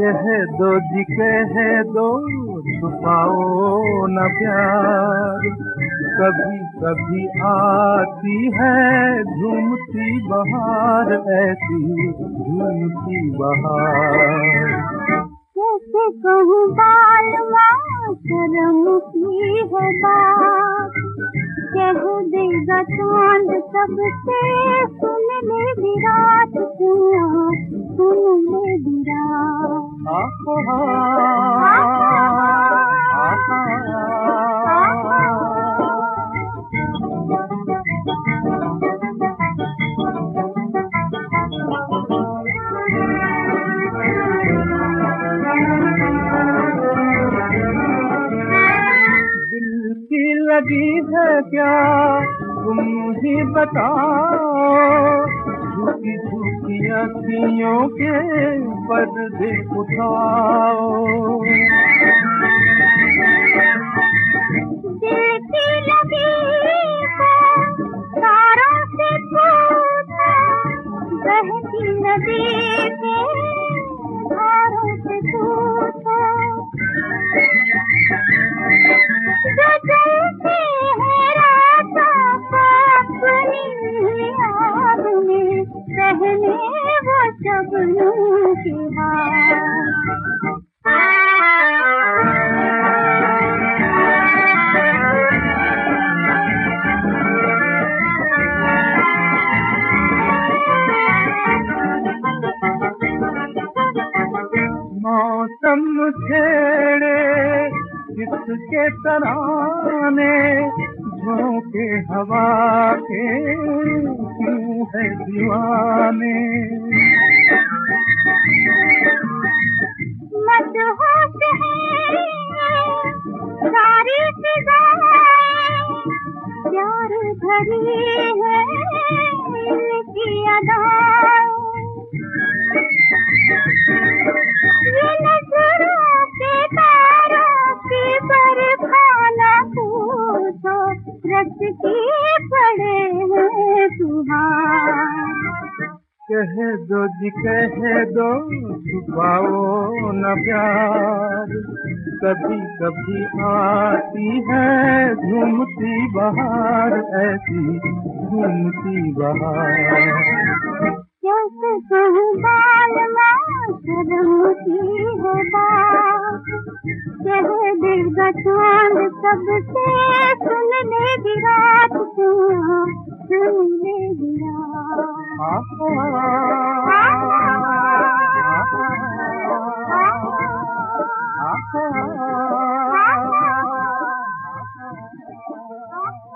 कह दो जी कह दो, छुपाओ न प्यार। कभी कभी आती है झूमती बहार, ऐसी झूमती बहार। कैसे कहूँ बालमा शर्म की है बात, कह देगा चांद सबसे, सुन ले विराट सुन ले विराट। दिल की लगी है क्या तुम ही बताओ, झुकी झुकी अखियों के पर्दे उठाओ। दिल की लगी है तारों से पूछो, बहती नदी के धारों से पूछो। जो चलती है रातों को अपनी याद में, कहने वो शबनम की हार। मौसम छेड़े किसके तराने, झोंके हवा के क्यों है दीवाने। मदहोश है सारी फिजाएं, प्यार भरी है इनकी अदाएं। ये नजरों के तारों की बरखाना पूछो, रच के पड़े हैं तुम्हार। कह दो जी कह दो, छुपाओ न प्यार। कभी कभी आती है झूमती बहार, ऐसी झूमती बहार। कैसे कहूँ बालमा शर्म की है बात, कह देगा चांद सबसे, सुन ले विराट सुन ले विराट।